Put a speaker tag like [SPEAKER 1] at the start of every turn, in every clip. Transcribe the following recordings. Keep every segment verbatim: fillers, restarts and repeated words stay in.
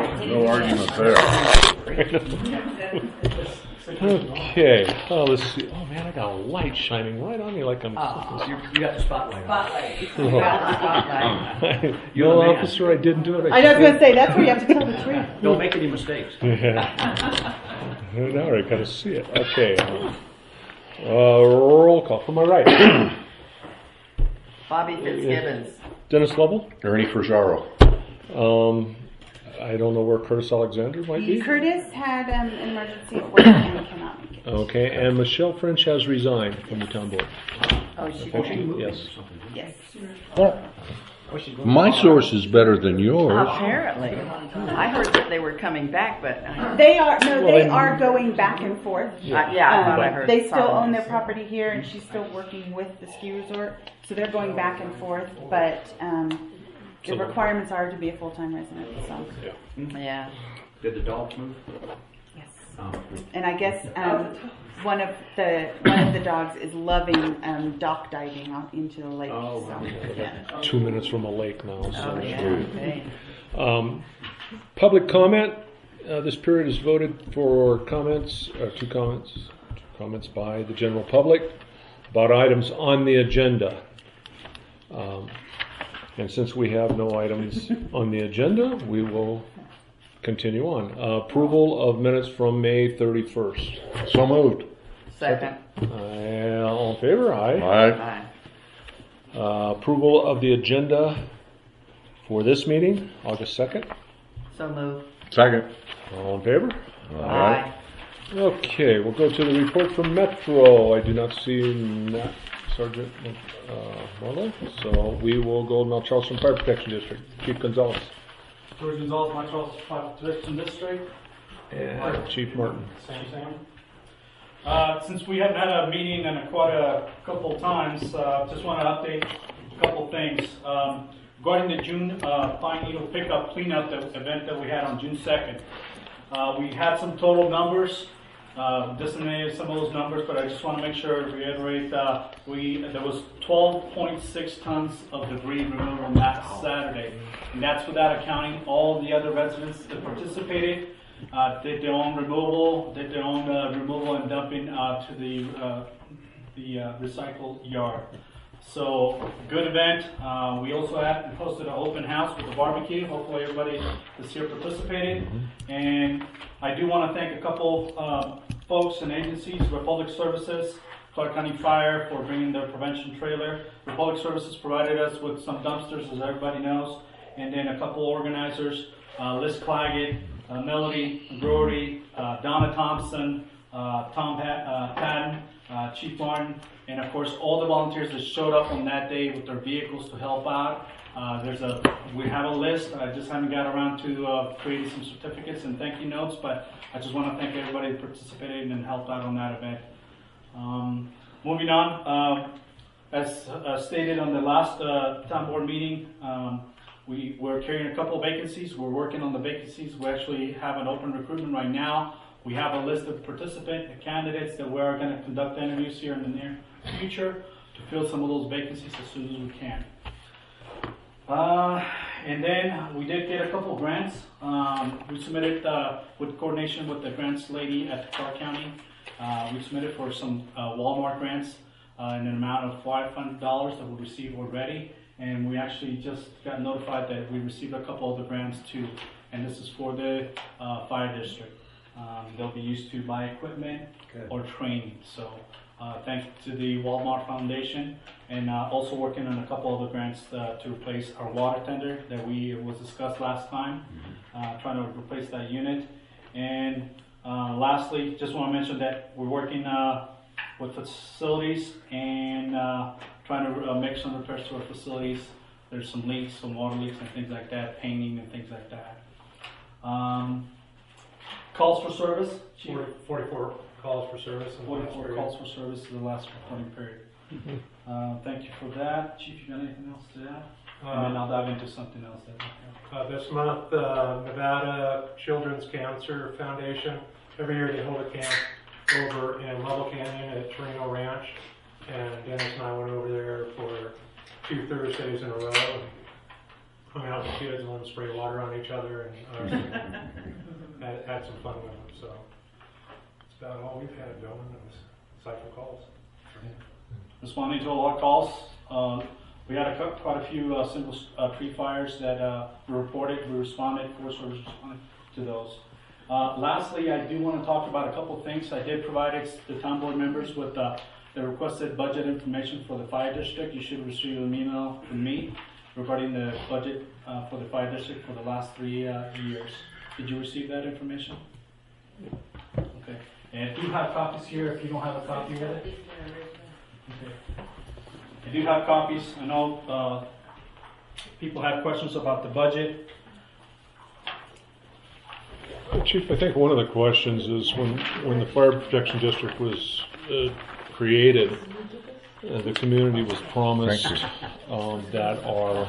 [SPEAKER 1] No argument there.
[SPEAKER 2] Okay. Oh, let's see. Oh man, I got a light shining right on me like I'm.
[SPEAKER 3] Oh, you, you got the spotlight.
[SPEAKER 4] Spotlight.
[SPEAKER 3] You got the spotlight.
[SPEAKER 2] You know, officer, I didn't do it.
[SPEAKER 4] I was going to say, that's where you have to tell the truth.
[SPEAKER 3] Don't make any mistakes.
[SPEAKER 2] Yeah. Now I gotta see it. Okay. Uh, roll call from my right.
[SPEAKER 4] Bobby Fitzgibbons.
[SPEAKER 2] Dennis Lovell.
[SPEAKER 1] Ernie Ferraro.
[SPEAKER 2] Um, I don't know where Curtis Alexander might be.
[SPEAKER 5] Curtis had um, an emergency at work and he cannot make it.
[SPEAKER 2] Okay, and Michelle French has resigned from the town board.
[SPEAKER 4] Oh, she
[SPEAKER 2] Oh, she- yes.
[SPEAKER 4] Yes.
[SPEAKER 1] My source is better than yours.
[SPEAKER 4] Apparently. I heard that they were coming back, but uh,
[SPEAKER 5] They are, no,
[SPEAKER 2] Well,
[SPEAKER 5] they
[SPEAKER 2] I'm-
[SPEAKER 5] are going back and forth.
[SPEAKER 4] yeah, I thought I
[SPEAKER 5] Um,
[SPEAKER 4] heard.
[SPEAKER 5] they still
[SPEAKER 4] problems.
[SPEAKER 5] own their property here and she's still working with the ski resort. So they're going back and forth, but um, the
[SPEAKER 2] So-
[SPEAKER 5] requirements are to be a full-time resident, so.
[SPEAKER 4] Yeah.
[SPEAKER 3] Did the dogs move?
[SPEAKER 5] Yes.
[SPEAKER 3] Oh.
[SPEAKER 5] And I guess um, one of the one of the dogs is loving um, dock diving out into the lake.
[SPEAKER 3] Oh,
[SPEAKER 5] so,
[SPEAKER 3] wow.
[SPEAKER 5] yeah.
[SPEAKER 2] Two minutes from a lake now. So.
[SPEAKER 4] Oh, yeah. Okay.
[SPEAKER 2] Um, public comment. Uh, this period is voted for comments, uh, two comments, two comments by the general public about items on the agenda. Um, and since we have no items on the agenda, we will continue on. Uh, approval of minutes from May thirty-first.
[SPEAKER 1] So moved.
[SPEAKER 4] Second.
[SPEAKER 2] Uh, all in favor? Aye.
[SPEAKER 1] Aye.
[SPEAKER 4] Aye.
[SPEAKER 2] Uh, approval of the agenda for this meeting, August second.
[SPEAKER 4] So moved.
[SPEAKER 1] Second.
[SPEAKER 2] All in favor?
[SPEAKER 4] Aye.
[SPEAKER 2] Okay, we'll go to the report from Metro. I do not see Nat Sergeant uh, Marlowe, so we will go to Mount Charleston Fire Protection District. Chief Gonzalez.
[SPEAKER 6] George Gonzalez, Mount Charleston Fire Protection District.
[SPEAKER 2] And Chief Martin.
[SPEAKER 6] Same thing. Uh, since we haven't had a meeting in a, quite a couple of times, uh, just want to update a couple of things. Um, regarding the June uh, Pine Needle Pickup Cleanup the event that we had on June second. Uh, we had some total numbers, uh, disseminated some of those numbers, but I just want to make sure, reiterate, uh, we there was twelve point six tons of debris removed on that Saturday. And that's without accounting all the other residents that participated. Uh, did their own removal, did their own uh, removal and dumping uh, to the uh, the uh, recycle yard. So, good event. Uh, we also had hosted an open house with a barbecue. Hopefully, everybody that's here participated. And I do want to thank a couple uh, folks and agencies: Republic Services, Clark County Fire for bringing their prevention trailer. Republic Services provided us with some dumpsters, as everybody knows, and then a couple organizers: uh, Liz Claggett, Uh, Melody Grody, uh, Donna Thompson, uh, Tom Pat, uh, Patton, uh, Chief Martin, and of course all the volunteers that showed up on that day with their vehicles to help out. Uh, there's a, we have a list. I just haven't got around to uh, creating some certificates and thank you notes, but I just want to thank everybody that participated and helped out on that event. Um, moving on, uh, as uh, stated on the last uh, town board meeting, um, We, we're carrying a couple of vacancies. We're working on the vacancies. We actually have an open recruitment right now. We have a list of participant candidates that we're going to conduct interviews here in the near future to fill some of those vacancies as soon as we can. Uh, and then we did get a couple of grants. Um, we submitted uh, with coordination with the grants lady at Clark County. Uh, we submitted for some uh, Walmart grants uh, in an amount of five hundred dollars that we received already. And we actually just got notified that we received a couple of the grants too, and this is for the uh, fire district. Um, they'll be used to buy equipment Good. Or training. So uh, thanks to the Walmart Foundation, and uh, also working on a couple of the grants uh, to replace our water tender that we was discussed last time, mm-hmm. uh, trying to replace that unit. And uh, lastly, just want to mention that we're working uh, with facilities and uh, trying to uh, make some repairs to our facilities. There's some leaks, some water leaks and things like that, painting and things like that. Um, calls for service? Chief?
[SPEAKER 7] forty-four calls for service.
[SPEAKER 6] forty-four calls for service in the last reporting period. uh, thank you for that. Chief, you got anything else to add? Uh, and then I'll dive into something else. That
[SPEAKER 7] uh, this month, uh, Nevada Children's Cancer Foundation, every year they hold a camp over in Level Canyon at Torino Ranch. And Dennis and I went over there for two Thursdays in a row. And hung out with kids and let them spray water on each other and uh, had, had some fun with them. So that's about all we've had going on this cycle calls.
[SPEAKER 6] Responding to a lot of calls. Um, we had a, cou- quite a few uh, simple uh, tree fires that uh, were reported. We responded, Forest Service responded to those. Uh, lastly, I do want to talk about a couple of things. I did provide ex- the town board members with uh, the requested budget information for the fire district. You should receive an email from me regarding the budget uh, for the fire district for the last three uh, years. Did you receive that information? Okay. And I do have copies here if you don't have a copy with it. Okay. I do have copies. I know uh, people have questions about the budget.
[SPEAKER 2] Chief, I think one of the questions is when, when the fire protection district was uh, created, uh, the community was promised um, that our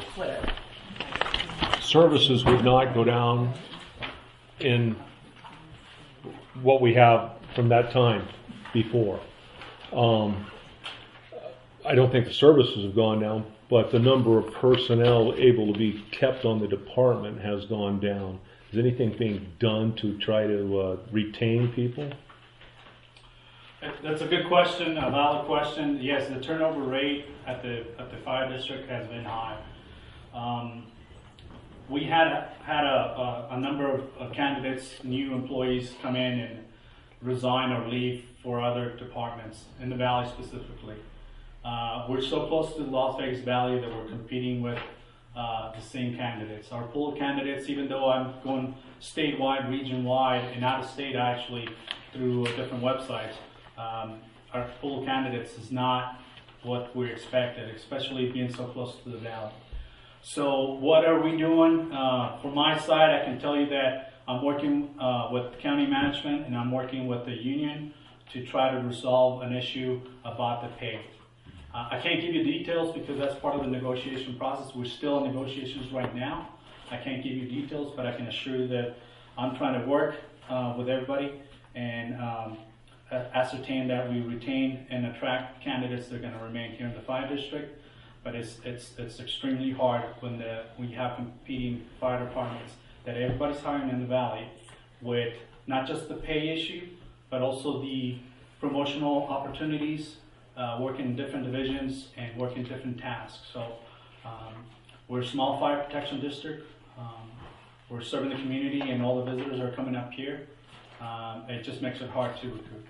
[SPEAKER 2] services would not go down in what we have from that time before. Um, I don't think the services have gone down, but the number of personnel able to be kept on the department has gone down. Is anything being done to try to uh, retain people?
[SPEAKER 6] That's a good question, a valid question. Yes, the turnover rate at the at the fire district has been high. Um, we had had a, a, a number of, of candidates, new employees come in and resign or leave for other departments in the valley specifically. Uh, we're so close to the Las Vegas Valley that we're competing with uh, the same candidates. Our pool of candidates, even though I'm going statewide, region-wide, and out of state actually through different websites, um, our pool of candidates is not what we expected, especially being so close to the valley. So what are we doing? Uh, from my side, I can tell you that I'm working uh, with county management and I'm working with the union to try to resolve an issue about the pay. Uh, I can't give you details because that's part of the negotiation process. We're still in negotiations right now. I can't give you details, but I can assure you that I'm trying to work uh, with everybody and um, ascertain that we retain and attract candidates that are going to remain here in the fire district. But it's it's it's extremely hard when the when you have competing fire departments that everybody's hiring in the valley with not just the pay issue, but also the promotional opportunities. Uh, working in different divisions and working different tasks. So um, we're a small fire protection district. Um, we're serving the community and all the visitors are coming up here. Um, it just makes it hard to recruit.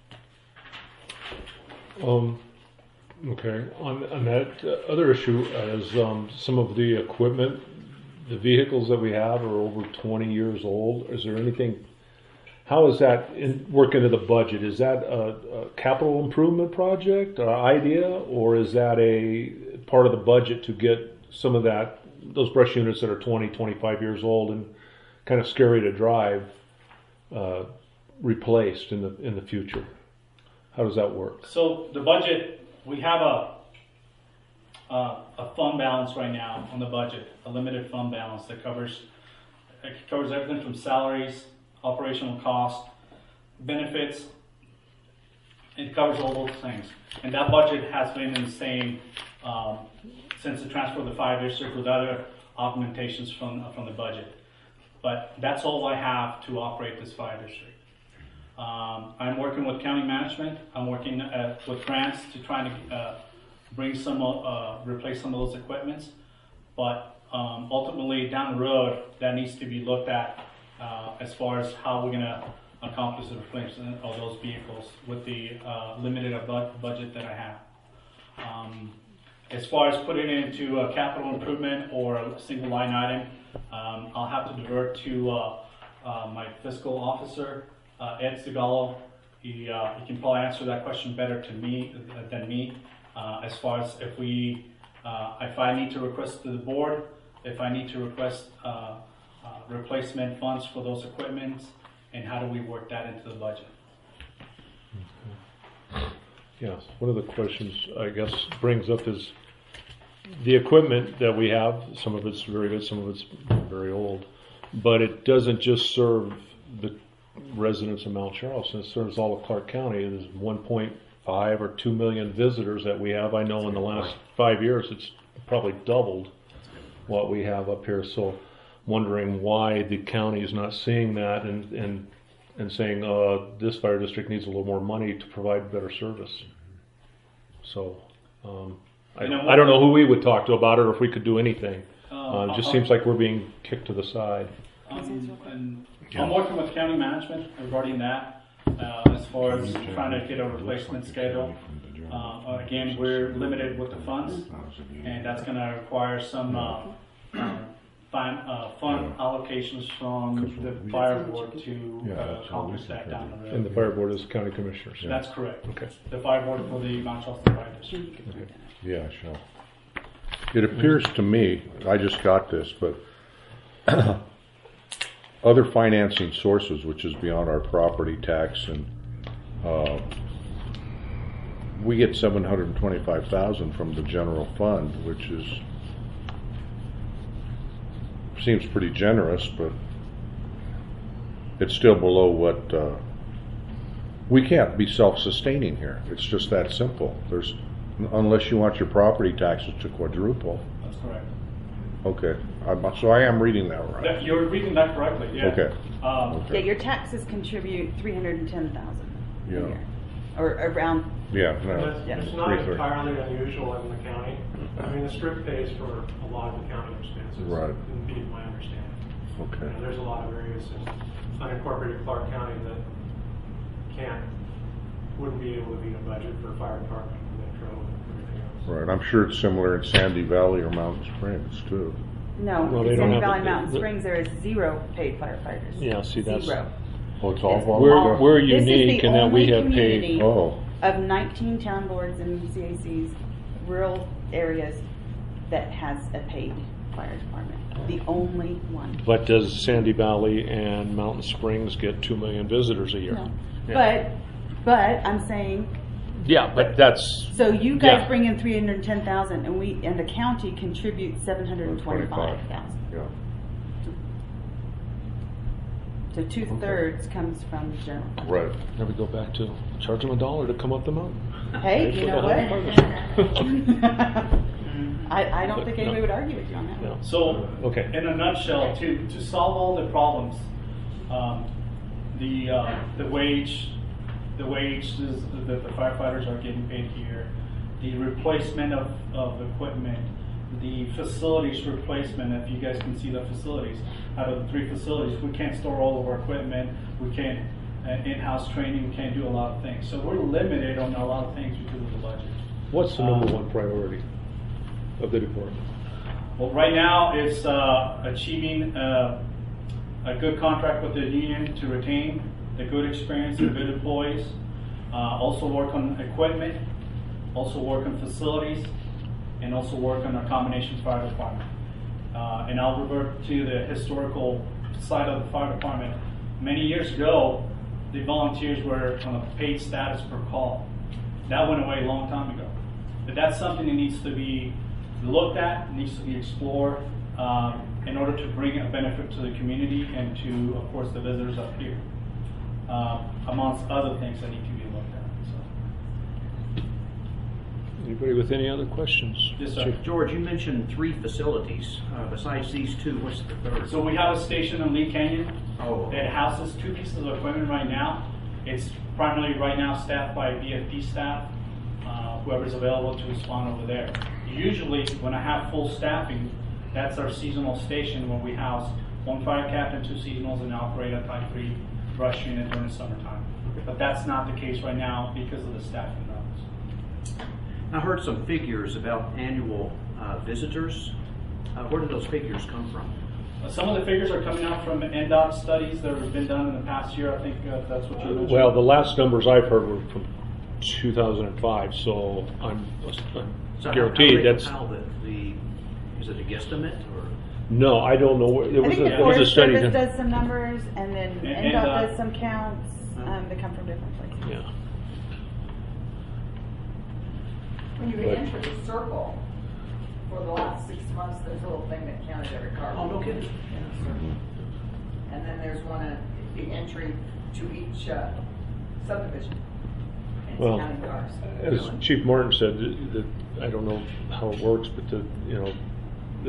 [SPEAKER 2] Um, okay, on, on that uh, other issue, as um, some of the equipment, the vehicles that we have are over twenty years old. Is there anything, how is that in, work into the budget? Is that a, a capital improvement project or idea, or is that a part of the budget to get some of that, those brush units that are twenty, twenty-five years old and kind of scary to drive, uh, replaced in the in the future? How does that work?
[SPEAKER 6] So the budget, we have a uh, a fund balance right now on the budget, a limited fund balance that covers it covers everything from salaries, operational cost, benefits. It covers all those things. And that budget has been in the same um, since the transfer of the fire district with other augmentations from, from the budget. But that's all I have to operate this fire district. Um, I'm working with county management. I'm working uh, with grants to try to uh, bring some, uh, replace some of those equipments. But um, ultimately down the road, that needs to be looked at Uh, as far as how we're going to accomplish the replacement of those vehicles with the uh, limited bu- budget that I have. Um, as far as putting it into a capital improvement or a single line item, um, I'll have to divert to uh, uh, my fiscal officer, uh, Ed Segallo. He, uh, he can probably answer that question better to me than me. Uh, as far as if we, uh, if I need to request to the board, if I need to request uh, Uh, replacement funds for those equipments, and how do we work that into the budget?
[SPEAKER 2] Okay. Yes, one of the questions I guess brings up is the equipment that we have. Some of it's very good, some of it's very old, but it doesn't just serve the residents of Mount Charleston. It serves all of Clark County. There's one point five or two million visitors that we have. I know in the last five years it's probably doubled. what we have up here. So wondering why the county is not seeing that and, and, and saying, uh, this fire district needs a little more money to provide better service. So, um, I,
[SPEAKER 6] You know
[SPEAKER 2] I
[SPEAKER 6] what?
[SPEAKER 2] don't know who we would talk to about it or if we could do anything.
[SPEAKER 6] Uh,
[SPEAKER 2] Uh, it just
[SPEAKER 6] uh,
[SPEAKER 2] seems like we're being kicked to the side.
[SPEAKER 6] Um, and I'm working with county management regarding that, uh, as far as trying to get a replacement schedule. Uh, again, we're limited with the funds, and that's going to require some uh, um, fine, uh, fund allocations from the fire board to uh, accomplish that down the road.
[SPEAKER 2] And the fire board is county commissioners.
[SPEAKER 6] That's correct.
[SPEAKER 2] Okay.
[SPEAKER 6] The fire board for the Mount Charleston Fire District.
[SPEAKER 1] Yeah, sure. It appears to me, I just got this, but other financing sources, which is beyond our property tax, and uh, we get seven hundred twenty-five thousand from the general fund, which is seems pretty generous, but it's still below what uh, we can't be self-sustaining here. It's just that simple. There's unless you want your property taxes to quadruple.
[SPEAKER 6] That's correct.
[SPEAKER 1] Okay, I'm, so I am reading that right.
[SPEAKER 6] That, you're reading that correctly, yeah.
[SPEAKER 1] Okay.
[SPEAKER 6] Um,
[SPEAKER 5] Yeah, your taxes contribute three hundred and ten thousand a
[SPEAKER 1] Yeah.
[SPEAKER 5] year, or around.
[SPEAKER 1] Yeah,
[SPEAKER 7] And
[SPEAKER 1] no.
[SPEAKER 7] It's
[SPEAKER 5] Yeah.
[SPEAKER 7] it's not
[SPEAKER 1] Three, three.
[SPEAKER 7] entirely unusual in the county. I mean, the strip pays for a lot of the county expenses.
[SPEAKER 1] Right.
[SPEAKER 7] Would be my understanding.
[SPEAKER 1] Okay.
[SPEAKER 7] You know, there's a lot of areas in unincorporated Clark County that can't, wouldn't be able to be a budget for fire department, metro, and everything else.
[SPEAKER 1] Right, I'm sure it's similar in Sandy Valley or Mountain Springs too.
[SPEAKER 5] No,
[SPEAKER 2] Well, they
[SPEAKER 5] in
[SPEAKER 2] don't
[SPEAKER 5] Sandy
[SPEAKER 2] have
[SPEAKER 5] Valley
[SPEAKER 2] the-
[SPEAKER 5] Mountain
[SPEAKER 2] the-
[SPEAKER 5] Springs, there is zero paid firefighters.
[SPEAKER 2] Yeah, see, that's-
[SPEAKER 5] Zero.
[SPEAKER 1] Oh, it's all
[SPEAKER 5] It's
[SPEAKER 2] We're,
[SPEAKER 1] volunteer?
[SPEAKER 2] we're
[SPEAKER 5] This is the
[SPEAKER 2] unique in that we
[SPEAKER 5] only
[SPEAKER 2] have
[SPEAKER 5] community-
[SPEAKER 2] paid,
[SPEAKER 1] Oh,
[SPEAKER 5] Of nineteen town boards and C A Cs, rural areas that has a paid fire department. The only one.
[SPEAKER 2] but does Sandy Valley and Mountain Springs get two million visitors a year?
[SPEAKER 5] No.
[SPEAKER 2] Yeah.
[SPEAKER 5] But, but I'm saying,
[SPEAKER 2] Yeah, but that's,
[SPEAKER 5] so you guys
[SPEAKER 2] Yeah.
[SPEAKER 5] bring in three hundred and ten thousand, and we, and the county contributes seven hundred and twenty-five thousand.
[SPEAKER 1] yeah.
[SPEAKER 5] So two thirds comes from the general fund.
[SPEAKER 1] Right.
[SPEAKER 2] there we go back to charge them a dollar to come up the mountain.
[SPEAKER 5] Hey,
[SPEAKER 2] Pay
[SPEAKER 5] you
[SPEAKER 2] for
[SPEAKER 5] know
[SPEAKER 2] the
[SPEAKER 5] what?
[SPEAKER 2] whole partnership.
[SPEAKER 5] I, I don't think
[SPEAKER 2] No.
[SPEAKER 5] anybody would argue with you on that.
[SPEAKER 2] No.
[SPEAKER 6] So,
[SPEAKER 2] Okay.
[SPEAKER 6] in a nutshell, to, to solve all the problems, um, the uh, the wage, the wages that the firefighters are getting paid here, the replacement of, of equipment, the facilities replacement. If you guys can see the facilities, out of the three facilities, we can't store all of our equipment. We can't uh, in-house training. We can't do a lot of things. So we're limited on a lot of things because of the budget.
[SPEAKER 2] What's the number
[SPEAKER 6] Um,
[SPEAKER 2] one priority of the department?
[SPEAKER 6] Well, right now it's uh, achieving uh, a good contract with the union to retain the good experience and good employees. Uh, also work on equipment, also work on facilities, and also work on our combinations fire department. Uh, and I'll revert to the historical side of the fire department. Many years ago, the volunteers were on a paid status per call. That went away a long time ago. But that's something that needs to be looked at, needs to be explored um, in order to bring a benefit to the community and to, of course, the visitors up here, uh, amongst other things that need to be looked at. So,
[SPEAKER 2] Anybody with any other questions?
[SPEAKER 6] yes, sir.
[SPEAKER 2] Chief?
[SPEAKER 3] George, you mentioned three facilities. Uh, besides these two, what's the third?
[SPEAKER 6] So we have a station in Lee Canyon
[SPEAKER 3] Oh.
[SPEAKER 6] that houses two pieces of equipment right now. It's primarily right now staffed by B F P staff, uh, whoever's available to respond over there. Usually, when I have full staffing, that's our seasonal station where we house one fire captain, two seasonals, and operate a type three brush unit during the summertime. But that's not the case right now because of the staffing levels.
[SPEAKER 3] I heard some figures about annual uh, visitors. Uh, where did those figures come from?
[SPEAKER 6] Uh, Some of the figures are coming out from N D O T studies that have been done in the past year. I think uh, that's what you mentioned.
[SPEAKER 2] Well, the last numbers I've heard were from two thousand five, so I'm, I'm
[SPEAKER 3] So how-
[SPEAKER 2] guaranteed
[SPEAKER 3] how do they
[SPEAKER 2] that's,
[SPEAKER 3] compile the, the, is it a guesstimate or?
[SPEAKER 2] no, I don't know, where- it
[SPEAKER 5] I
[SPEAKER 2] was
[SPEAKER 5] think
[SPEAKER 2] a,
[SPEAKER 5] the
[SPEAKER 2] it was a
[SPEAKER 5] Forest
[SPEAKER 2] study.
[SPEAKER 5] Service
[SPEAKER 2] that-
[SPEAKER 5] does some numbers, and then
[SPEAKER 6] And-
[SPEAKER 5] N
[SPEAKER 6] and,
[SPEAKER 5] D O T
[SPEAKER 6] uh,
[SPEAKER 5] does some counts. Um, they come from different places.
[SPEAKER 2] Yeah.
[SPEAKER 8] When you
[SPEAKER 2] But-
[SPEAKER 8] enter the circle, for the last six months, there's a little thing that counted every car.
[SPEAKER 3] Oh, no kidding.
[SPEAKER 8] And then there's one at the entry to each uh, subdivision. It's
[SPEAKER 2] Well,
[SPEAKER 8] counting cars.
[SPEAKER 2] As Chief Martin said, that, that- I don't know how it works, but the, you know, this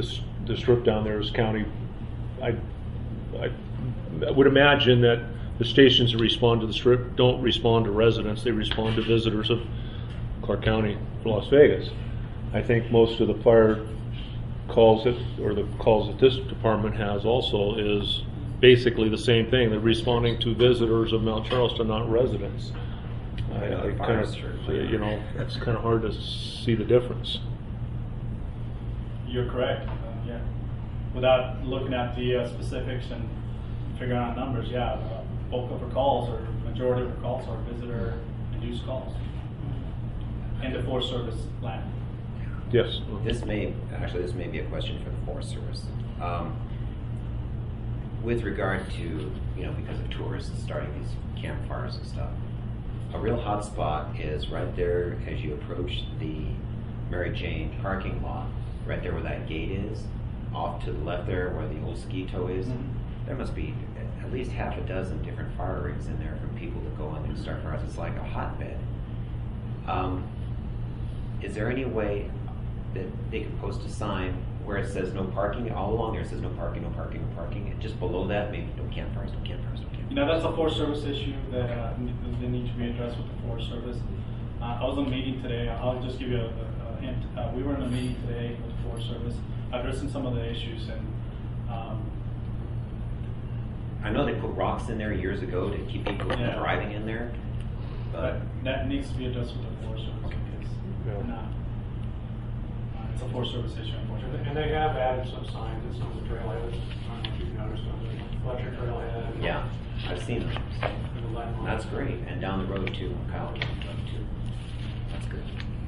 [SPEAKER 2] the strip down there is county. I, I would imagine that the stations that respond to the strip don't respond to residents, they respond to visitors of Clark County, Las Vegas. I think most of the fire calls that, or the calls that this department has also is basically the same thing. They're responding to visitors of Mount Charleston, not residents. I, I kind of, you know, it's kind of hard to see the difference.
[SPEAKER 6] You're correct. Uh, yeah. Without looking at the uh, specifics and figuring out numbers, yeah, uh, bulk of our calls or majority of our calls are visitor-induced calls in the Forest Service land.
[SPEAKER 2] Yes.
[SPEAKER 9] This may, actually, this may be a question for the Forest Service. Um, with regard to, you know, because of tourists starting these campfires and stuff, a real hot spot is right there as you approach the Mary Jane parking lot, right there where that gate is, off to the left there where the old ski tow is. Mm-hmm. There must be at least half a dozen different fire rings in there from people that go in and start fires. It's like a hotbed. Um, is there any way that they could post a sign where it says no parking? All along there it says no parking, no parking, no parking. And just below that, maybe no campfires, no campfires, no campfires.
[SPEAKER 6] You know, that's a Forest Service issue that uh, they need to be addressed with the Forest Service. Uh, I was in a meeting today. I'll just give you a, a hint. Uh, we were in a meeting today with the Forest Service addressing some of the issues. And um,
[SPEAKER 9] I know they put rocks in there years ago to keep people from
[SPEAKER 6] yeah.
[SPEAKER 9] driving in there. But,
[SPEAKER 6] but that needs to be addressed with the Forest Service. Because
[SPEAKER 2] Yeah.
[SPEAKER 6] not, uh, it's a Forest Service issue, unfortunately.
[SPEAKER 7] And they have added some signs at some of the trailheads. I don't know if you've noticed on the Fletcher trailhead.
[SPEAKER 9] yeah, I've seen them.
[SPEAKER 7] And the Latin
[SPEAKER 9] That's great. And down the road too, Kyle. That's good.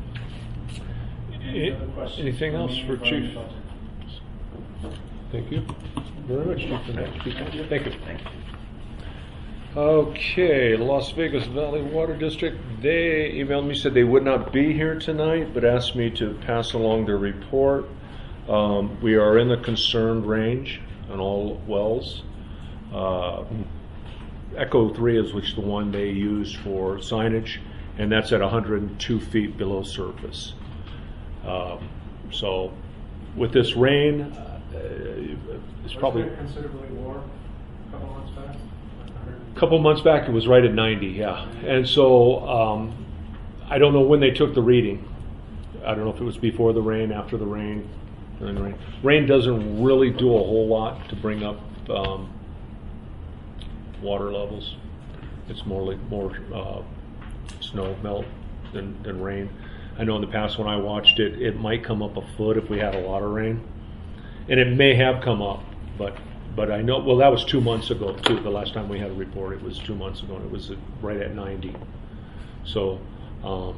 [SPEAKER 6] Any other questions?
[SPEAKER 2] Anything else for
[SPEAKER 6] Remaining
[SPEAKER 2] Chief?
[SPEAKER 6] budget?
[SPEAKER 2] Thank you very much, Chief. Thank you. Thank you.
[SPEAKER 9] Thank you.
[SPEAKER 2] Okay, Las Vegas Valley Water District, they emailed me, said they would not be here tonight, but asked me to pass along their report. Um, we are in the concerned range on all wells. Uh, Echo three is which the one they use for signage, and that's at one hundred two feet below surface. Um, so with this rain, uh, it's probably...
[SPEAKER 7] Was it considerably more a couple months back?
[SPEAKER 2] A couple months back, it was right at ninety, yeah. And so um, I don't know when they took the reading. I don't know if it was before the rain, after the rain, during the rain. Rain doesn't really do a whole lot to bring up um, water levels. It's more like more uh, snow melt than, than rain. I know in the past when I watched it, it might come up a foot if we had a lot of rain, and it may have come up, but. But I know, well, that was two months ago, too. The last time we had a report, it was two months ago, and it was right at ninety. So, um,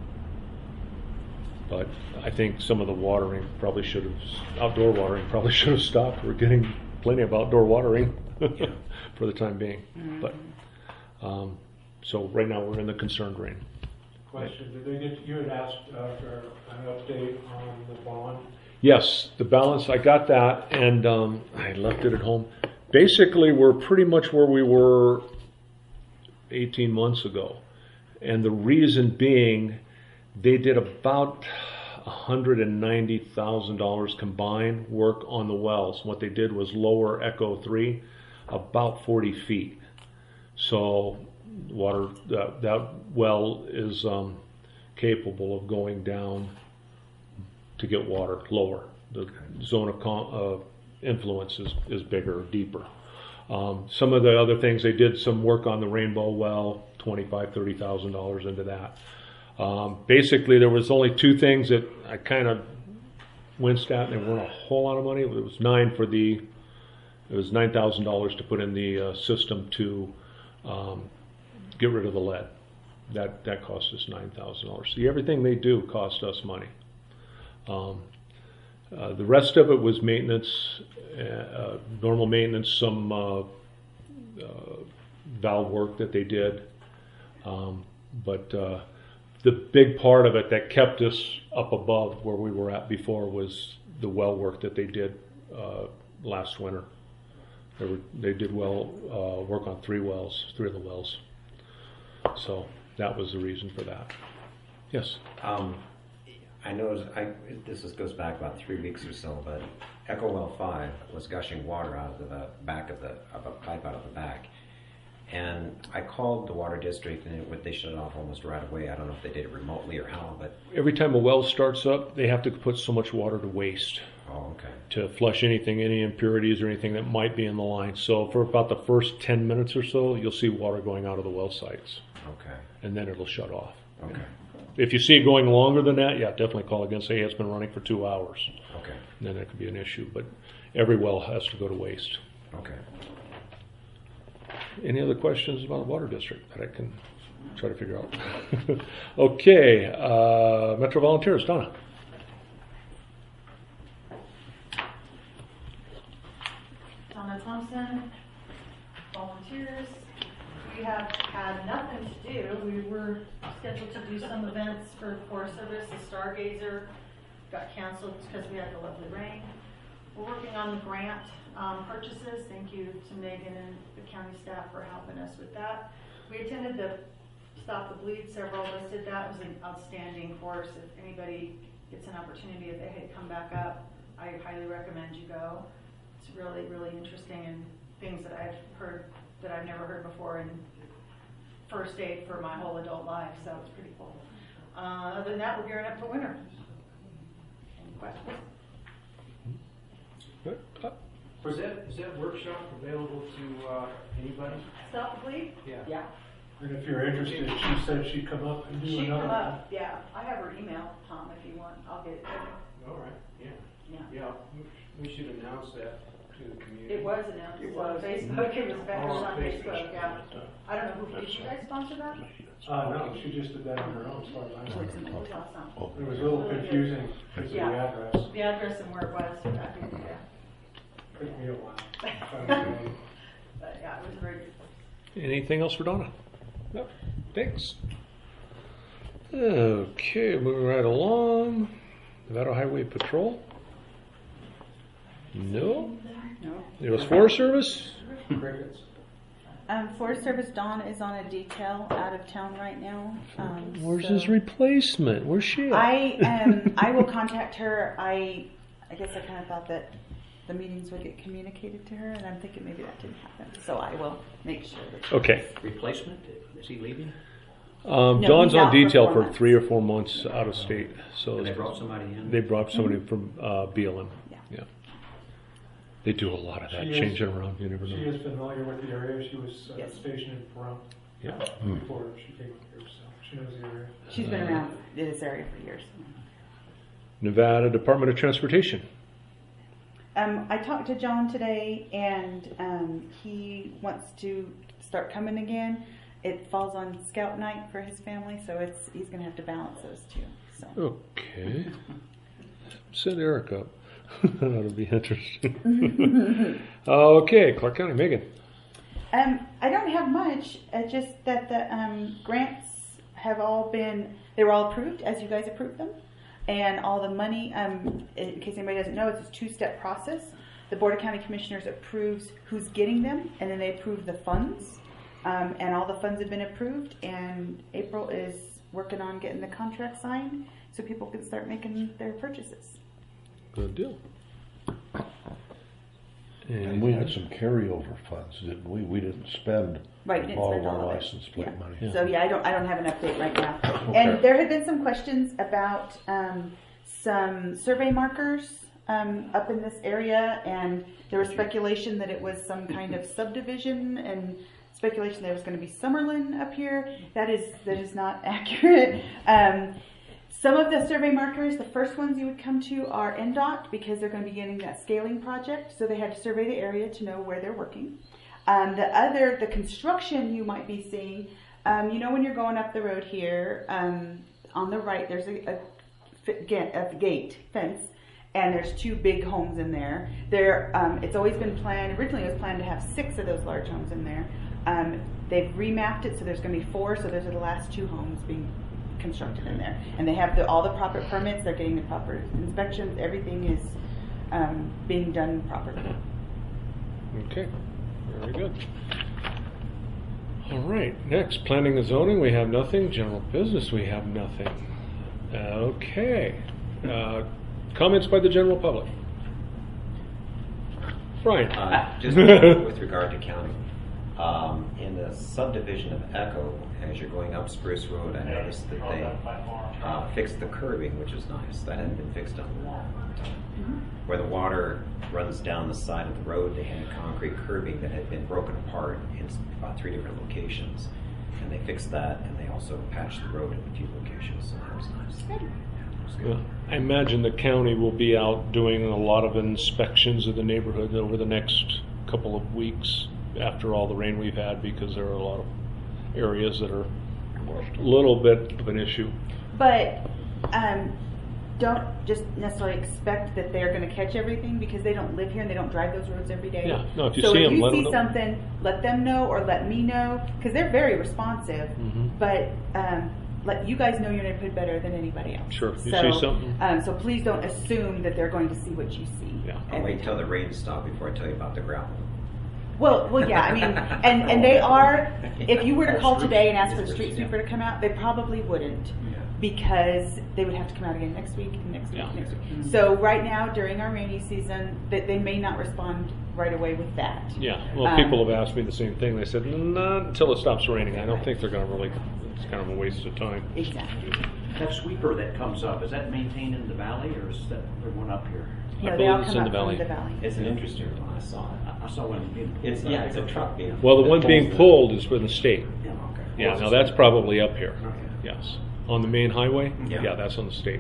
[SPEAKER 2] but I think some of the watering probably should have, outdoor watering probably should have stopped. We're getting plenty of outdoor watering for the time being. Mm-hmm. But, um, so right now we're in the concerned rain.
[SPEAKER 7] Question, did they get, you had asked uh, for an update on the bond?
[SPEAKER 2] Yes, the balance, I got that, and um, I left it at home. Basically, we're pretty much where we were eighteen months ago. And the reason being, they did about one hundred ninety thousand dollars combined work on the wells. What they did was lower Echo three about forty feet. So water, that, that well is um, capable of going down to get water lower. The zone of con- uh, influence is, is bigger, deeper. Um, some of the other things, they did some work on the Rainbow well, twenty-five thousand, thirty thousand dollars into that. Um, basically, there was only two things that I kind of winced at, and they weren't a whole lot of money. It was nine for the, it was nine thousand dollars to put in the uh, system to um, get rid of the lead. That that cost us nine thousand dollars. See, everything they do cost us money. Um, uh, the rest of it was maintenance, uh, normal maintenance, some uh, uh, valve work that they did. Um, but uh, the big part of it that kept us up above where we were at before was the well work that they did uh, last winter. They, were, they did well uh, work on three wells, three of the wells. So that was the reason for that. Yes.
[SPEAKER 9] Um, I know I, this is, goes back about three weeks or so, but Echo Well Five was gushing water out of the back of the of a pipe out of the back, and I called the water district, and it, would- they shut it off almost right away. I don't know if they did it remotely or how, but
[SPEAKER 2] Every time a well starts up, they have to put so much water to waste
[SPEAKER 9] oh, okay,
[SPEAKER 2] to flush anything, any impurities or anything that might be in the line. So for about the first ten minutes or so, you'll see water going out of the well sites,
[SPEAKER 9] okay,
[SPEAKER 2] and then it'll shut off.
[SPEAKER 9] okay,
[SPEAKER 2] If you see it going longer than that, yeah, definitely call again. Say, hey, it's been running for two hours.
[SPEAKER 9] okay,
[SPEAKER 2] And then that could be an issue. But every well has to go to waste.
[SPEAKER 9] okay.
[SPEAKER 2] Any other questions about the water district that I can try to figure out? Okay, uh, Metro Volunteers, Donna.
[SPEAKER 10] Donna Thompson, volunteers. We have had nothing to do. We were scheduled to do some events for Forest Service. The Stargazer got canceled because we had the lovely rain. We're working on the grant um, purchases. Thank you to Megan and the county staff for helping us with that. We attended the Stop the Bleed. Several of us did that. It was an outstanding course. If anybody gets an opportunity, if they had come back up, I highly recommend you go. It's really, really interesting and things that I've heard that I've never heard before in first aid for my whole adult life, so it's pretty cool. Uh, other than that, we're gearing up for winter. Any questions?
[SPEAKER 11] Was that, is that workshop available to uh, anybody?
[SPEAKER 10] Stop the Bleed?
[SPEAKER 11] Yeah.
[SPEAKER 10] Yeah.
[SPEAKER 7] And if you're interested, she said she'd come up and do
[SPEAKER 10] She
[SPEAKER 7] another
[SPEAKER 10] come
[SPEAKER 7] one.
[SPEAKER 10] up, yeah. I have her email, Tom, if you want. I'll get it.
[SPEAKER 11] All right, yeah.
[SPEAKER 10] Yeah.
[SPEAKER 11] Yeah, we should announce that to the community.
[SPEAKER 10] It was announced
[SPEAKER 11] It
[SPEAKER 10] on
[SPEAKER 11] was.
[SPEAKER 10] Facebook. It was back
[SPEAKER 11] Oh,
[SPEAKER 10] on
[SPEAKER 11] on
[SPEAKER 10] Facebook,
[SPEAKER 11] Facebook.
[SPEAKER 10] yeah. I don't know who, did you guys sponsor that?
[SPEAKER 7] Uh, no, she just did that on her own, as far as I know.
[SPEAKER 10] It was awesome.
[SPEAKER 7] It was a little confusing because of the
[SPEAKER 10] Yeah.
[SPEAKER 7] address.
[SPEAKER 10] The address and where it was, I think, yeah.
[SPEAKER 7] Took me a while. to find out.
[SPEAKER 10] But yeah, it was very good.
[SPEAKER 2] Anything else for Donna? No. Thanks. Okay, moving right along. Nevada Highway Patrol. No.
[SPEAKER 5] No.
[SPEAKER 2] It was Forest Service.
[SPEAKER 7] Crickets.
[SPEAKER 5] Um, Forest Service Dawn is on a detail out of town right now. Um,
[SPEAKER 2] Where's
[SPEAKER 5] so
[SPEAKER 2] his replacement? Where's she at?
[SPEAKER 5] I um, I will contact her. I I guess I kind of thought that the meetings would get communicated to her, and I'm thinking maybe that didn't happen. So I will make sure that she
[SPEAKER 2] Okay.
[SPEAKER 3] Replacement? Is he leaving?
[SPEAKER 2] Um,
[SPEAKER 5] No,
[SPEAKER 2] Dawn's
[SPEAKER 5] he's
[SPEAKER 2] on
[SPEAKER 5] out for
[SPEAKER 2] detail
[SPEAKER 5] four
[SPEAKER 2] for,
[SPEAKER 5] months.
[SPEAKER 2] three or four months out of state. So
[SPEAKER 3] And they brought somebody in?
[SPEAKER 2] They brought somebody
[SPEAKER 5] Mm-hmm.
[SPEAKER 2] from uh, B L M.
[SPEAKER 5] Yeah.
[SPEAKER 2] Yeah. They do a lot of that,
[SPEAKER 7] She is-
[SPEAKER 2] changing around. You never
[SPEAKER 7] She
[SPEAKER 2] know.
[SPEAKER 7] is familiar with the area. She was uh,
[SPEAKER 5] Yes.
[SPEAKER 7] stationed in Pahrump
[SPEAKER 2] Yeah.
[SPEAKER 7] uh, before she came up here, so she knows the area.
[SPEAKER 5] she's been around in this area for years.
[SPEAKER 2] Nevada Department of Transportation.
[SPEAKER 5] Um, I talked to John today, and um, he wants to start coming again. It falls on Scout Night for his family, so it's he's going to have to balance those two. So
[SPEAKER 2] Okay. Set Eric up. That'll be interesting. Okay, Clark County, Megan.
[SPEAKER 5] um, I don't have much. Uh, just that the um, grants have all been they were all approved as you guys approved them, and all the money. Um, in case anybody doesn't know, it's a two-step process. The Board of County Commissioners approves who's getting them, and then they approve the funds. Um, and all the funds have been approved, and April is working on getting the contract signed so people can start making their purchases.
[SPEAKER 2] Good deal.
[SPEAKER 1] And we had some carryover funds, didn't we? We didn't spend
[SPEAKER 5] Right, didn't
[SPEAKER 1] all
[SPEAKER 5] spend
[SPEAKER 1] of our
[SPEAKER 5] all of it.
[SPEAKER 1] license plate
[SPEAKER 5] Yeah.
[SPEAKER 1] money.
[SPEAKER 5] So yeah, I don't I don't have an update right now.
[SPEAKER 1] Okay.
[SPEAKER 5] And there had been some questions about um, some survey markers um, up in this area, and there was speculation that it was some kind of subdivision, and speculation there was going to be Summerlin up here. That is that is not accurate. Um, some of the survey markers, the first ones you would come to are N D O T because they're going to be getting that scaling project, so they had to survey the area to know where they're working. Um, the other, the construction you might be seeing, um, you know when you're going up the road here, um, on the right there's a, a, a gate, fence, and there's two big homes in there. There, um, it's always been planned, originally it was planned to have six of those large homes in there. Um, they've remapped it so there's going to be four, so those are the last two homes being constructed in there. And they have the, all the proper permits, they're getting the proper inspections, everything is um, being done properly.
[SPEAKER 2] Okay, very good. All right, next, planning and zoning, we have nothing. General business, we have nothing. Okay. Uh, comments by the general public? Brian.
[SPEAKER 9] Uh, just with regard to county, um, in the subdivision of Echo, as you're going up Spruce Road, I noticed that they uh, fixed the curbing, which is nice. That hadn't been fixed in a long time. Where the water runs down the side of the road, they had concrete curbing that had been broken apart in about three different locations. And they fixed that, and they also patched the road in a few locations, so that was nice. Yeah, it was good.
[SPEAKER 2] Well, I imagine the county will be out doing a lot of inspections of the neighborhood over the next couple of weeks after all the rain we've had, because there are a lot of areas that are a little bit of an issue.
[SPEAKER 5] But um, don't just necessarily expect that they're going to catch everything, because they don't live here and they don't drive those roads every day.
[SPEAKER 2] Yeah, no, if you
[SPEAKER 5] so
[SPEAKER 2] see
[SPEAKER 5] if
[SPEAKER 2] them,
[SPEAKER 5] you
[SPEAKER 2] let
[SPEAKER 5] see
[SPEAKER 2] them know.
[SPEAKER 5] something, let them know or let me know, because they're very responsive.
[SPEAKER 2] Mhm.
[SPEAKER 5] But um, let you guys know your neighborhood better than anybody else.
[SPEAKER 2] Sure, you
[SPEAKER 5] so,
[SPEAKER 2] see something.
[SPEAKER 5] Um, so please don't assume that they're going to see what you see.
[SPEAKER 2] Yeah.
[SPEAKER 9] I'll wait till the rain stops before I tell you about the gravel.
[SPEAKER 5] Well, well, yeah. I mean, and and they are. If you were to call today and ask for the street sweeper to come out, they probably wouldn't, because they would have to come out again next week, and next week,
[SPEAKER 2] Yeah.
[SPEAKER 5] next week. So right now, during our rainy season, that they may not respond right away with that.
[SPEAKER 2] Yeah, well,
[SPEAKER 5] Um,
[SPEAKER 2] people have asked me the same thing. They said, not until it stops raining. I don't think they're going to really, it's kind of a waste of time.
[SPEAKER 5] Exactly.
[SPEAKER 3] That sweeper that comes up, is that maintained in the valley, or is that the one up here?
[SPEAKER 2] I
[SPEAKER 5] No, they
[SPEAKER 2] believe
[SPEAKER 5] all
[SPEAKER 2] it's
[SPEAKER 5] come
[SPEAKER 2] in
[SPEAKER 5] up
[SPEAKER 2] the valley.
[SPEAKER 5] from the valley.
[SPEAKER 9] It's an interesting one. I saw it.
[SPEAKER 3] I saw one being pulled.
[SPEAKER 9] It's yeah, it's a truck being.
[SPEAKER 2] Well, the one
[SPEAKER 9] that
[SPEAKER 2] being
[SPEAKER 9] pulls
[SPEAKER 2] pulled is from the state.
[SPEAKER 3] Yeah, okay.
[SPEAKER 2] Yeah, now that's probably up here.
[SPEAKER 3] Okay.
[SPEAKER 2] Yes. On the main highway?
[SPEAKER 9] Yeah.
[SPEAKER 2] that's on the state.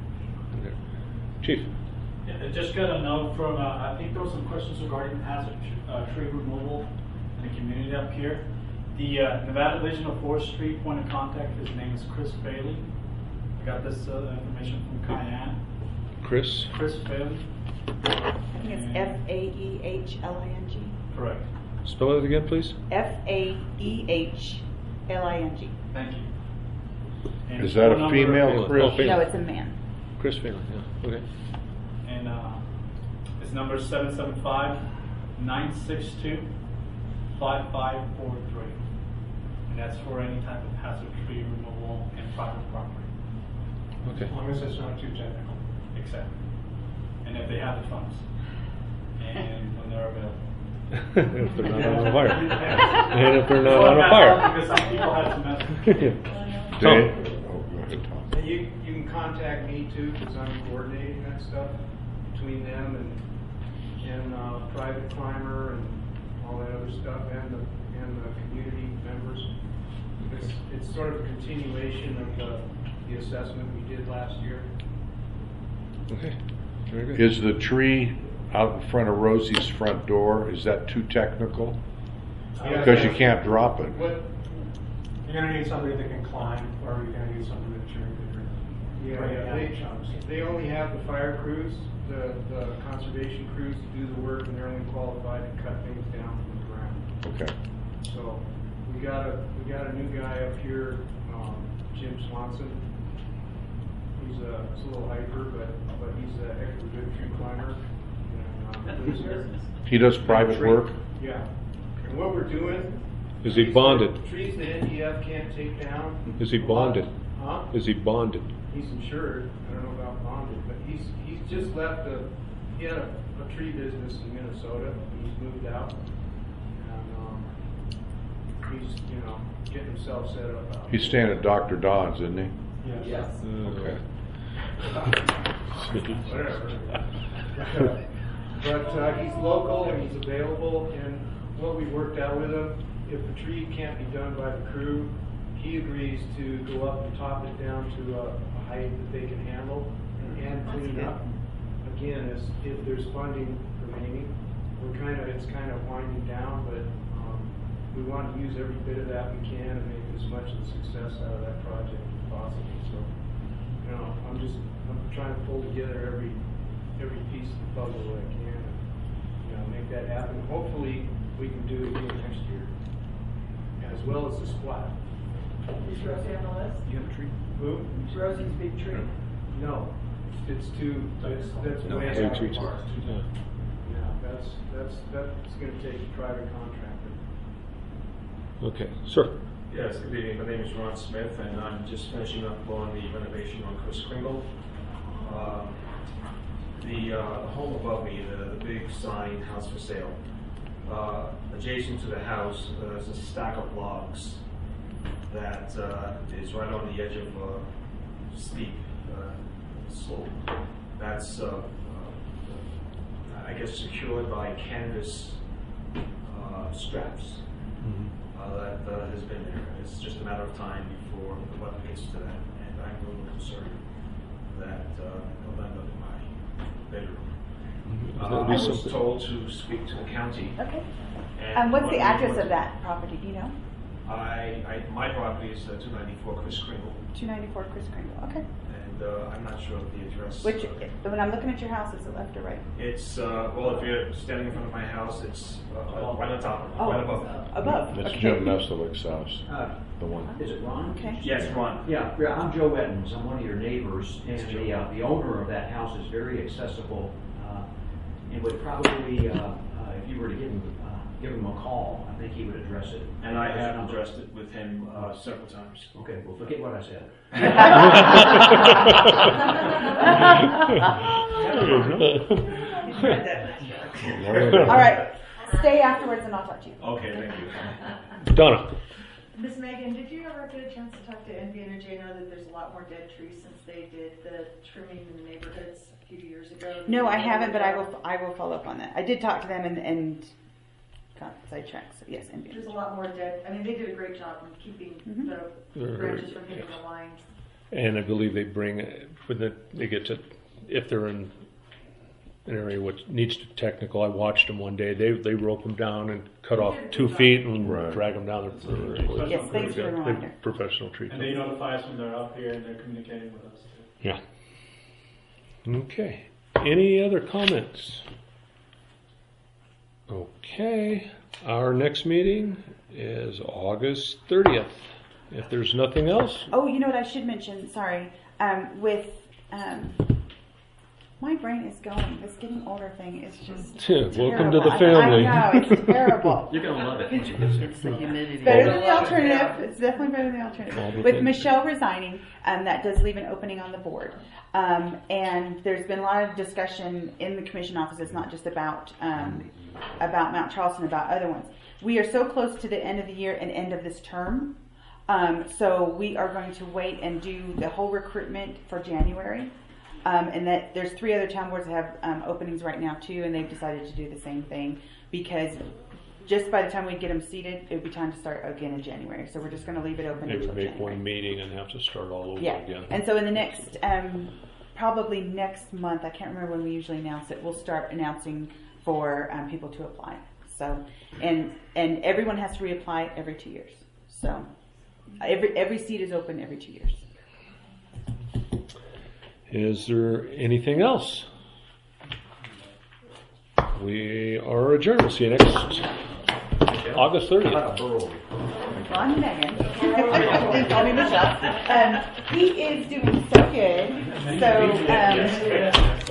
[SPEAKER 2] Okay. Chief?
[SPEAKER 6] Yeah, I just got a note from, uh, I think there were some questions regarding hazard uh, tree removal in the community up here. The uh, Nevada Division of Forestry point of contact, his name is Chris Bailey. I got this uh, information from Cayenne.
[SPEAKER 2] Chris?
[SPEAKER 6] Chris Bailey.
[SPEAKER 5] I think it's F A E H L I N G.
[SPEAKER 6] Correct.
[SPEAKER 2] Spell it again, please.
[SPEAKER 5] F A E H L I N G.
[SPEAKER 6] Thank you. And
[SPEAKER 1] Is that
[SPEAKER 6] phone
[SPEAKER 1] a
[SPEAKER 6] number-
[SPEAKER 1] female, Chris?
[SPEAKER 2] Oh, female.
[SPEAKER 5] No, it's a man.
[SPEAKER 2] Chris Phelan, yeah. Okay.
[SPEAKER 6] And uh, his number is seven seven five, nine six two, five five four three. And that's for any type of hazard tree removal in private property.
[SPEAKER 2] Okay.
[SPEAKER 7] As long as it's not too technical.
[SPEAKER 6] Exactly. And if they have the funds. And when they're available.
[SPEAKER 2] If they're not on a fire. And if they're not
[SPEAKER 6] So
[SPEAKER 2] on a
[SPEAKER 6] I'm
[SPEAKER 2] fire.
[SPEAKER 6] asking because some people have some messages.
[SPEAKER 1] Dan? Oh, go ahead, Tom.
[SPEAKER 11] And you, you can contact me too, because I'm coordinating that stuff between them and, and, uh, Private Climber and all that other stuff, and the, and the community members. It's, it's sort of a continuation of the, the assessment we did last year.
[SPEAKER 2] Okay. Very good.
[SPEAKER 1] Is the tree out in front of Rosie's front door, is that too technical?
[SPEAKER 11] Yeah.
[SPEAKER 1] Because you can't drop it.
[SPEAKER 11] What,
[SPEAKER 7] You're gonna need somebody that can climb, or you're gonna need somebody that's your bigger.
[SPEAKER 11] yeah, yeah, they, they only have the fire crews, the, the conservation crews to do the work, and they're only qualified to cut things down from the ground.
[SPEAKER 1] Okay.
[SPEAKER 11] So, we got a, we got a new guy up here, um, Jim Swanson. He's a, he's a little hyper, but, but he's a heck of a good tree climber. And, uh, lives here.
[SPEAKER 1] He does private
[SPEAKER 11] Tree-
[SPEAKER 1] work?
[SPEAKER 11] Yeah. And what we're doing.
[SPEAKER 2] Is he
[SPEAKER 11] trees
[SPEAKER 2] bonded?
[SPEAKER 11] that- Trees that N D F can't take down.
[SPEAKER 2] Is he bonded?
[SPEAKER 11] Huh?
[SPEAKER 2] Is he bonded?
[SPEAKER 11] He's insured. I don't know about bonded, but he's, he's just left a, he had a, a tree business in Minnesota. He's moved out. And, um, he's, you know, getting himself set up out.
[SPEAKER 1] He's staying at Doctor Dodd's, isn't he?
[SPEAKER 11] Yes.
[SPEAKER 1] Okay.
[SPEAKER 11] Whatever. But, uh, he's local and he's available, and what we worked out with him, if the tree can't be done by the crew, he agrees to go up and top it down to a, a height that they can handle and clean up. Again, as, if there's funding remaining, we're kind of, it's kind of winding down, but, um, we want to use every bit of that we can and make as much of a success out of that project as possible, so, you know, I'm just, I'm trying to pull together every, every piece of the puzzle that I can, and, you know, make that happen. Hopefully, we can do it again next year, as well as the splat.
[SPEAKER 8] Is Rosie on the list?
[SPEAKER 3] You have a tree?
[SPEAKER 11] Who?
[SPEAKER 8] Rosie's big tree?
[SPEAKER 11] No, it's too, that's, that's
[SPEAKER 9] No,
[SPEAKER 11] way
[SPEAKER 9] it's
[SPEAKER 11] out
[SPEAKER 2] too-
[SPEAKER 11] of
[SPEAKER 2] too-
[SPEAKER 11] our.
[SPEAKER 2] yeah.
[SPEAKER 11] Yeah, that's, that's, that's gonna take a private contractor.
[SPEAKER 2] Okay, sir.
[SPEAKER 12] Yes, good evening. My name is Ron Smith, and I'm just finishing up on the renovation on Chris Kringle. Um, the, uh, the home above me, the, the big sign, house for sale. Uh, adjacent to the house, uh, there's a stack of logs that uh, is right on the edge of a steep uh, slope. That's, uh, uh, I guess, secured by canvas uh, straps.
[SPEAKER 2] Mhm.
[SPEAKER 12] Uh, that uh, has been there. It's just a matter of time before the weather gets to that, and I'm a little concerned that uh, it'll end up in my bedroom. Uh,
[SPEAKER 2] That'd
[SPEAKER 12] I
[SPEAKER 2] be
[SPEAKER 12] was
[SPEAKER 2] something.
[SPEAKER 12] told to speak to the county.
[SPEAKER 5] Okay.
[SPEAKER 12] and
[SPEAKER 5] Um, what's
[SPEAKER 12] what
[SPEAKER 5] the
[SPEAKER 12] we
[SPEAKER 5] address
[SPEAKER 12] want
[SPEAKER 5] of
[SPEAKER 12] to-
[SPEAKER 5] that property? Do you know?
[SPEAKER 12] I, I my property is uh, two ninety-four Chris Kringle,
[SPEAKER 5] two ninety-four Chris Kringle. Okay.
[SPEAKER 12] and uh, I'm not sure of the address.
[SPEAKER 5] Which,
[SPEAKER 12] uh,
[SPEAKER 5] when I'm looking at your house, is it left or right?
[SPEAKER 12] It's uh, well, if you're standing in front of my house, it's uh, right on top,
[SPEAKER 5] Oh,
[SPEAKER 12] right above.
[SPEAKER 5] above.
[SPEAKER 1] It's
[SPEAKER 5] Okay.
[SPEAKER 1] Jim Meselick's house,
[SPEAKER 13] Uh,
[SPEAKER 1] the one.
[SPEAKER 13] Is it Ron?
[SPEAKER 5] Okay.
[SPEAKER 12] Yes, Ron.
[SPEAKER 13] Yeah, yeah, I'm Joe Edmonds. I'm one of your neighbors, and
[SPEAKER 12] Yes, Joe.
[SPEAKER 13] the, uh, the owner of that house is very accessible, uh, and would probably, uh, uh, if you were to give him, uh, give him a call, I think he would address it.
[SPEAKER 12] And I have addressed it with him uh, several times.
[SPEAKER 13] Okay, well, forget what I said.
[SPEAKER 5] All right. Stay afterwards and I'll talk to you.
[SPEAKER 12] Okay, thank you.
[SPEAKER 2] Donna.
[SPEAKER 10] Miss Megan, did you ever get a chance to talk to N V Energy? I know that there's a lot more dead trees since they did the trimming in the neighborhoods a few years ago.
[SPEAKER 5] No, I haven't, but I will. I will follow up on that. I did talk to them and and got sidetracked. So yes, N B.
[SPEAKER 10] There's a lot more dead. I mean, they did a great job in keeping
[SPEAKER 5] Mhm.
[SPEAKER 10] the
[SPEAKER 2] They're-
[SPEAKER 10] branches from hitting the lines.
[SPEAKER 2] And I believe they bring, when the, they get to, if they're in an area which needs to technical, I watched them one day, they, they rope them down and cut off two feet and
[SPEAKER 1] Right.
[SPEAKER 2] drag them down. They're very-
[SPEAKER 5] Yes, thanks for the
[SPEAKER 2] they're
[SPEAKER 5] reminder.
[SPEAKER 2] professional treatment.
[SPEAKER 6] And they notify us when they're up here and they're communicating with us too.
[SPEAKER 2] Yeah. Okay. Any other comments? Okay. Our next meeting is August thirtieth. If there's nothing else,
[SPEAKER 5] Oh, you know what I should mention? Sorry. Um, with um, my brain is going. This getting older thing is just
[SPEAKER 2] welcome to the
[SPEAKER 5] terrible.
[SPEAKER 2] family.
[SPEAKER 5] I, I know it's terrible.
[SPEAKER 9] You're gonna love it.
[SPEAKER 4] It's the humidity.
[SPEAKER 5] It's better than the alternative. It's definitely better than the
[SPEAKER 2] All
[SPEAKER 5] alternative.
[SPEAKER 2] the
[SPEAKER 5] With
[SPEAKER 2] things.
[SPEAKER 5] Michelle resigning, um, that does leave an opening on the board. Um, and there's been a lot of discussion in the commission offices, not just about um, about Mount Charleston, about other ones. We are so close to the end of the year and end of this term. Um, so we are going to wait and do the whole recruitment for January. Um, and that there's three other town boards that have um, openings right now too, and they've decided to do the same thing because just by the time we get them seated, it would be time to start again in January. So we're just going to leave it open
[SPEAKER 2] they would
[SPEAKER 5] until
[SPEAKER 2] make
[SPEAKER 5] January.
[SPEAKER 2] one meeting and have to start all over
[SPEAKER 5] Yeah,
[SPEAKER 2] again.
[SPEAKER 5] and so in the next, um, probably next month, I can't remember when we usually announce it. We'll start announcing for um, people to apply. So, and and everyone has to reapply every two years. So, every every seat is open every two years.
[SPEAKER 2] Is there anything else? We are adjourned. We'll see you next August thirtieth.
[SPEAKER 5] Well, I'm Megan. They call me Michelle. Um, he is doing so good. So, um,